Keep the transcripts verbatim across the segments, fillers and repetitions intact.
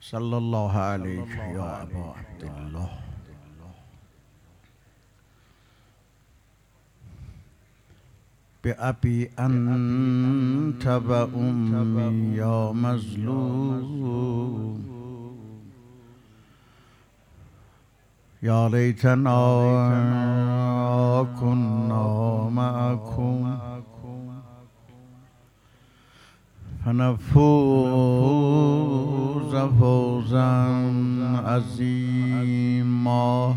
صلى الله عليك يا أبا عبد الله. بأبي أنت وأمي يا مظلوم، يا ليتنا كنا معكم فنفوز فوزا عظيما.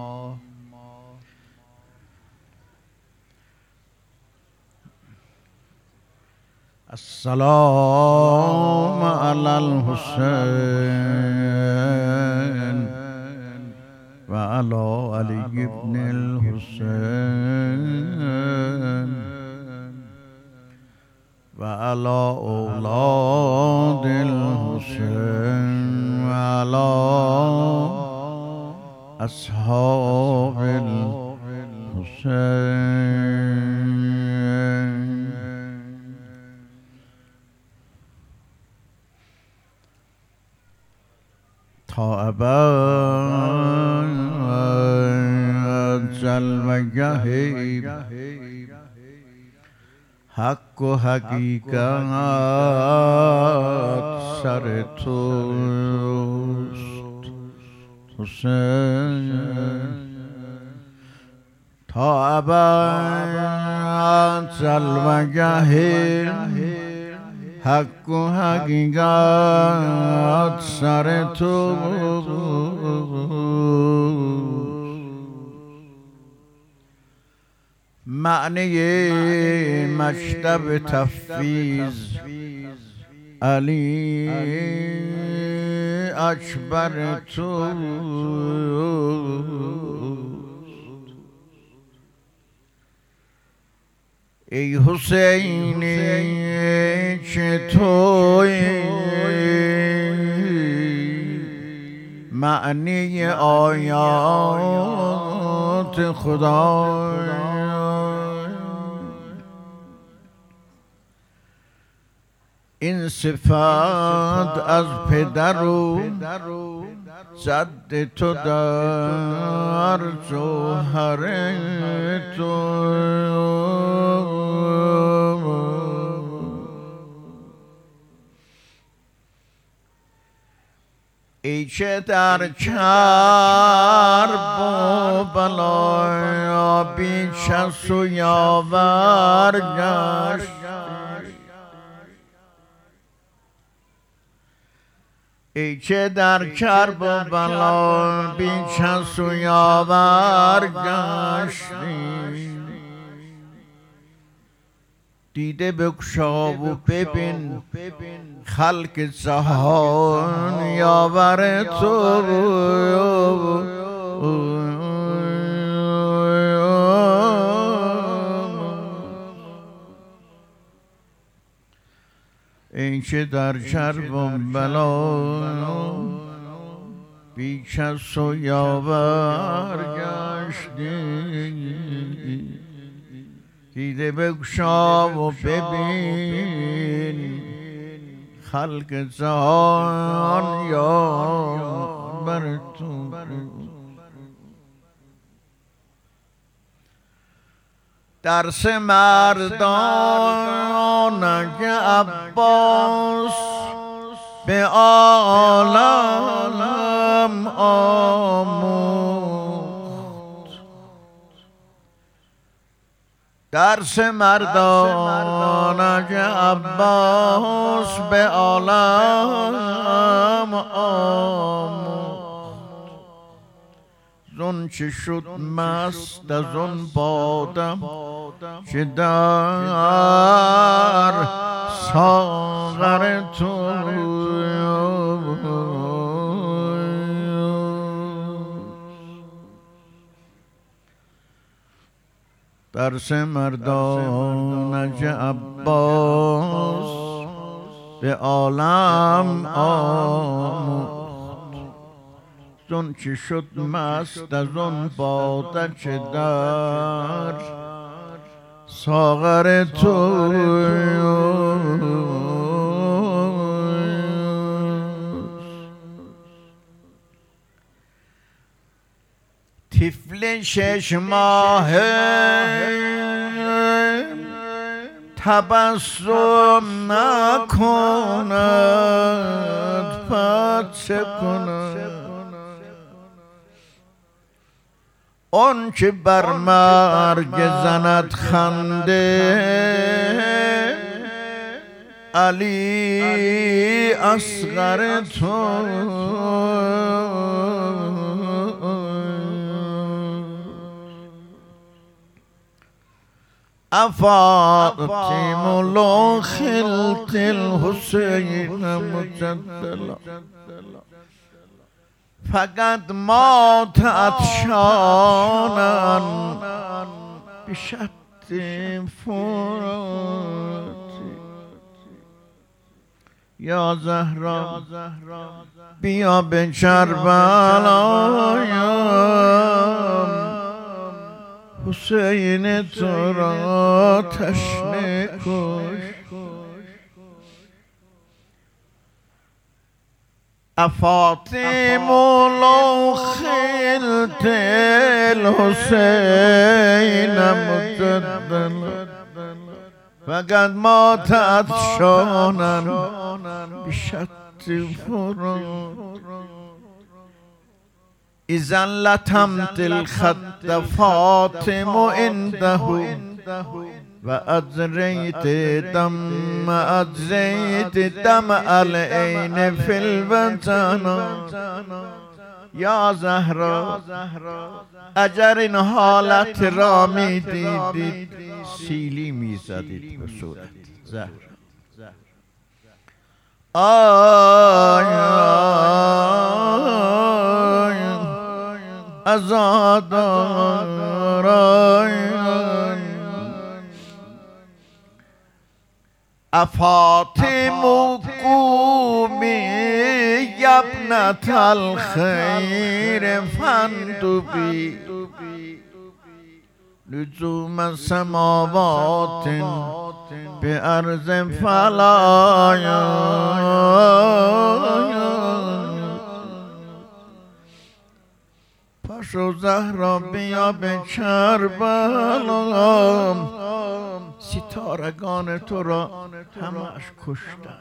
السلام على الحسين وعلى علي بن الحسين وعلى أولاد الحسين وعلى أصحاب الحسين. أبا جلوه حق و حقیقت سر توست حسین، تا ابد جلوه حق و حقیقت سر توست. معنی مکتب تفویض علی اکبر توست. ای حسینی که تویی معنی آیات خدا، این صفات از پدر و جد تو در جوهر تو. ای که در کرب و بلا بی کس و یاور گشت، ای که در کرب و بلا بی کس و یاور گشتی، دیده بگشا و ببین خلق جهان یاور تو. این که در کرب و بلا بی کس و یاور گشتی، دیده بگشا و ببین خلق جهان یاور تو. درس مردان که عباس به عالم آموخت، درس مردان که عباس به عالم آموخت. زن چه شد مست از اون بادم که در ساغر تو. درس مردان که عباس به عالم آموخت. زن چه شد مست از اون باده که در ساغر تو. طفل شش ماهه تبسم نکند پس چه کند؟ اون که بر مرگ زند خنده علی اصغر تو افاطم لو خلت الحسین مجدلا فقط مات عطشانا بشط فراتی. یا زهرا بیا به کربلایم، حسین تو را تشنه کش. افاطم لو خلت الحسین مجدلا فقد مات عطشانا بشط فرات. اذا لتمت الخد فاطم عنده و اجریت دم اجریت دم العین فی الوطن. یا زهرا اگر این حالت را می دیدید سیلی می زدید به صورت زهرا. آی عزادار افاطم قومی ابنة الخیر فاندبی لزوم سماوات به ارض فلایا. پاشو زهرا بیا به کربلا، ستارگان تو را همش کشتن.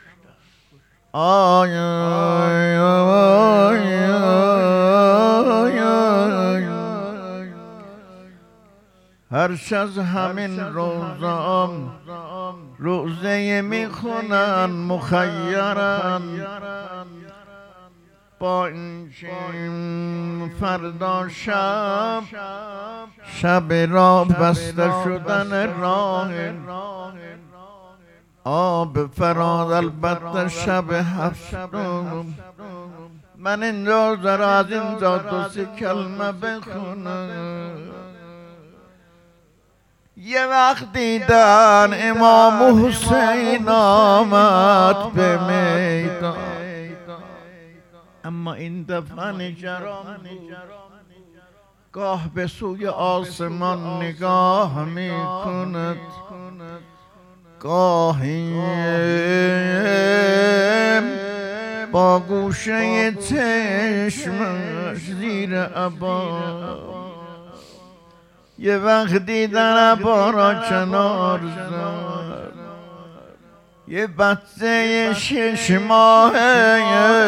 آی آی آی آی آی هرش از همین روزام روزه میخونن مخیرن، با اینکه فردا شب شب را بسته شدن راه آب فراد، البته شب هفتم. من اینجا ذرا از اینجا دو سه کلمه بخونم. یه وقت دیدن امام حسین آمد به میدان، اما این دفعه نگران گاه به سوی آسمان نگاه می کند، گاهی با گوشه چشمش زیر عبا. یه وقت دیدن عبا را کنار زد، یه بچه شش ماهه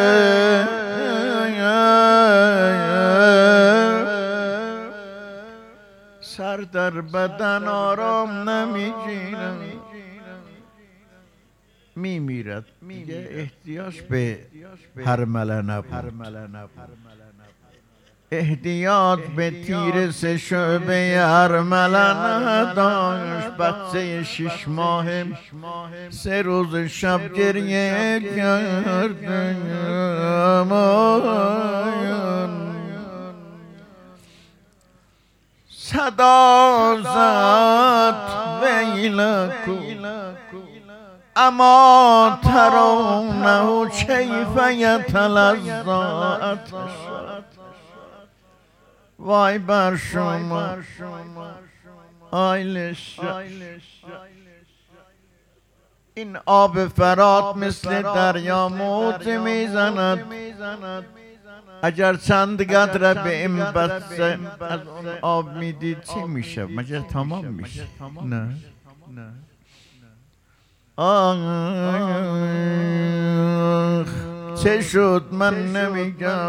سر در بدن آرام نمیگیرم، میمیرد. دیگه احتیاج به هرمله نبود، احتیاج به تیر سه شعبه هرمله نداشت. بچه شش ماه سه روز شب گریه کرده، صدا زد ویلکو اما ترونه کیف یتلظی عطشا. وای بر شما آیلش، این آب فرات مثل دریا موج میزند، اگر چند قطره به این بچه از اون آب میدید چی میشه؟ مگر تمام میشه؟ نه. آه چه شد من نمیگم،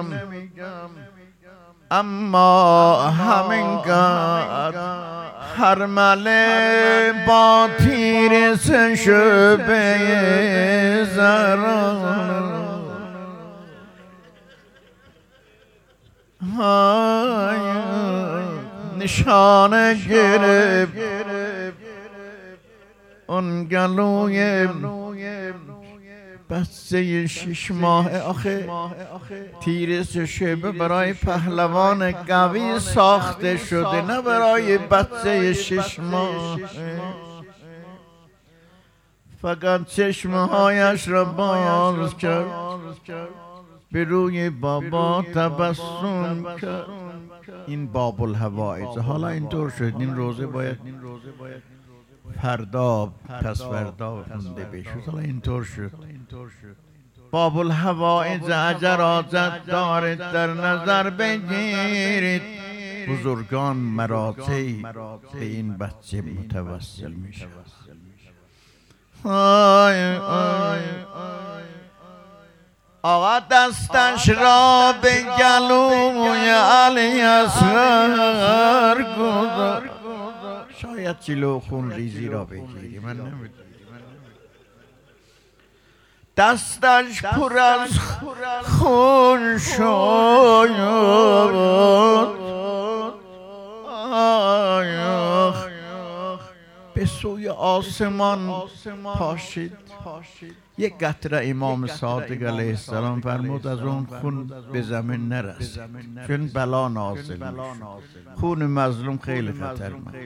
اما همین قدر هر مله با تیر سه شبه زران نشانه گرفت اون گلوی بچه شش ماه. آخه تیر سه شبه برای پهلوان قوی ساخته شده، نه برای بچه شش ماه. فقط چشمهایش را باز کرد، به روی بابا تبسم کرد. این باب الهوائج. حالا اینطور شد این روزه باید فردا پس فردا خونده بشد. حالا اینطور شد باب الهوائج اگر حاجت دارید در نظر بگیرید، بزرگان مراتعی به این بچه متوسل می شود. آقا دستش را به گلوی علی اصغر گذار. شاید جلو خون ریزی را بگیری، من نمیدونم. دستش پر از خون شد، به سوی آسمان پاشید. یک قطره امام صادق علیه السلام فرمود از اون خون به زمین نرسید، چون بلا نازل میشد. خون مظلوم خیلی خطرناک.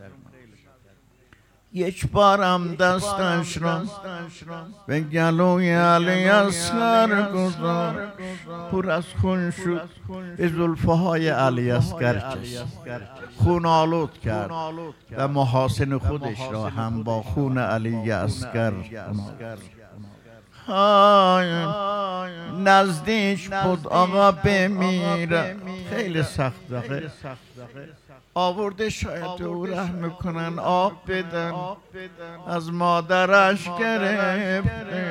یک بارم دستش را به گلوی علی اصغر گذار، پر از خون شد، به زلفه های علی اصغر کشید، خون آلود کرد و محاسن خودش را هم با خون علی اصغر نزدیک بود. آقا بمیره، خیلی سخت داره. آورده شاید او رحم کنن آب بدن، از مادرش گرفت،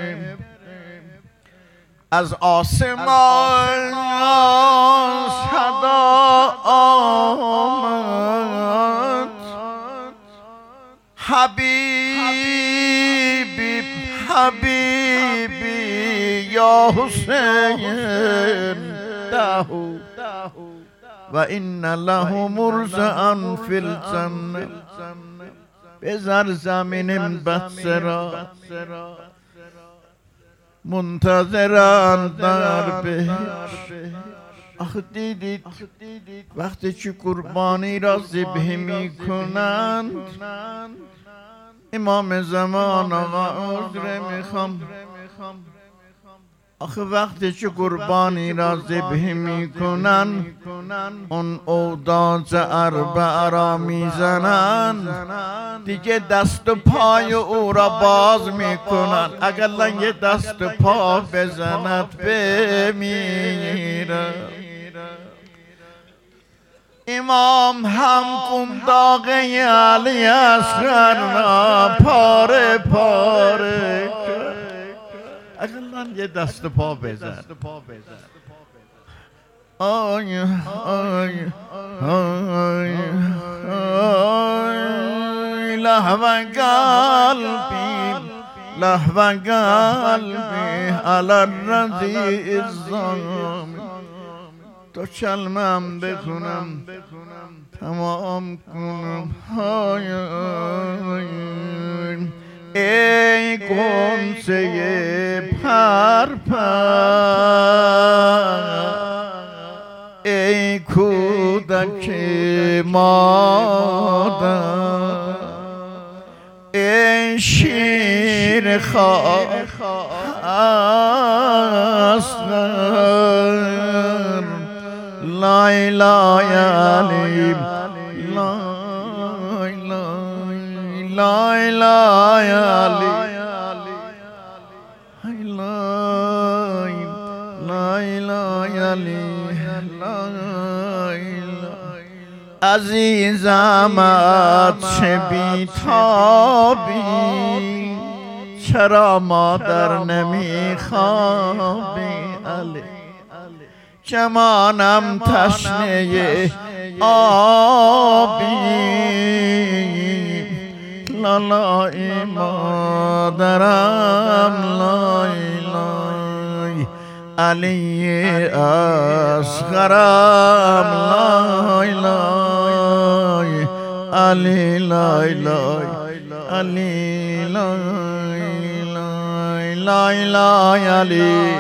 از آسمان صدا آمد حبیبی حبیبی یا حسین دهو و این له مرزعا فی الجنه. بذار زمین این بچه را منتظران در بهشت. آخه دیدید وقتی که قربانی را ذبح می کنند، امام زمان آقا عذر میخوام، آخه وقتی که قربانی را ذبح میکنن اون اوداج اربع را میزنن، دیگه دست و پای او را باز میکنن. اگر لنگ دست و پا بزند بمیره. امام هم قنداق علی اصغر را پاره پاره کرد. اقلا یه دست پا بزن. آی آی آی آی لهو قلبی لهو قلبی علی الرضیع الظالم. تو کلمم بخونم تمام کنم. آی آی ای قنچه پرپر، ای کودک مادر، ای شیر خاک اصغر، لا اله علی لا لا اله علی لا لا عزیزم چه بیتابی چرا مادر نمیخوابی علی جمانم تشنه آبی لالای مادرم لای لای علی اصغرم لای لای علی لای لای علی لای لای لای لای علی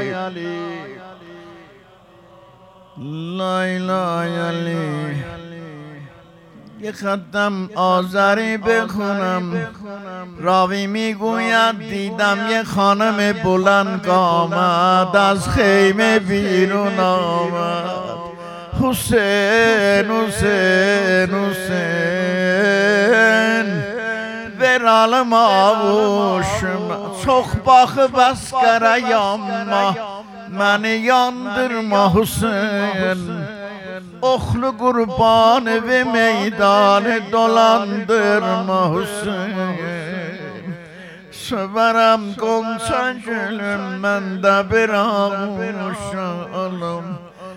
لای لای علی یه خطم آذری بخونم راوی میگوید دیدم یه خانم بلند قامت از خیمه بیرون آمد حسین حسین حسین برال ماوشم çok bakı baskara yanma məni yandırma Hüseyin Oxlu qurbanı ve meydanı dolandırma Hüseyin Söverem qonça gülüm mən də bir ağuşalım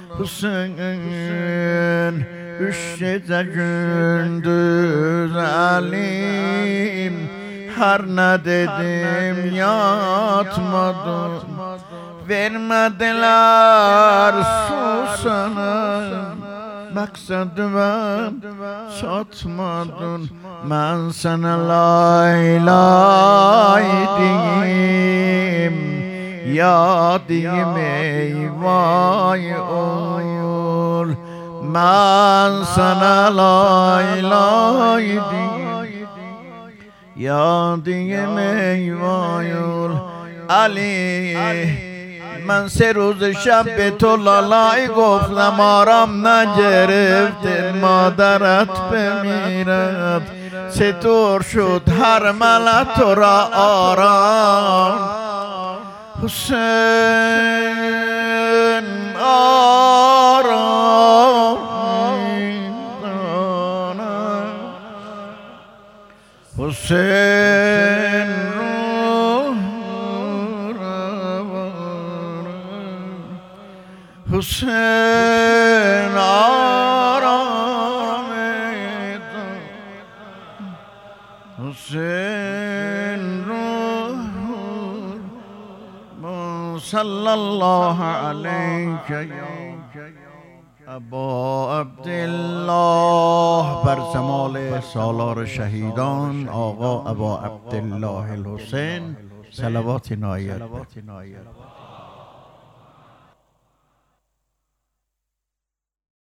Hüseyin Üç gecə gündüz əlim Hər nə dedim yatmadım Vermediler susanım Maksadıma çatmadın Ben sana lay lay diyeyim Ya diyeyim eyvay ol Ben sana lay lay diyeyim Ya diyeyim eyvay ol Ali من سه روز شب به تو لالای گفتم آرام نگرفت مادرت بمیرد چطور شد هر ملت تو را آرام حسین آرام حسین حسین آرام حسین روح صلی الله علیک ابا عبدالله بر زمال سالار شهیدان آقا ابا عبدالله الحسین صلوات نایت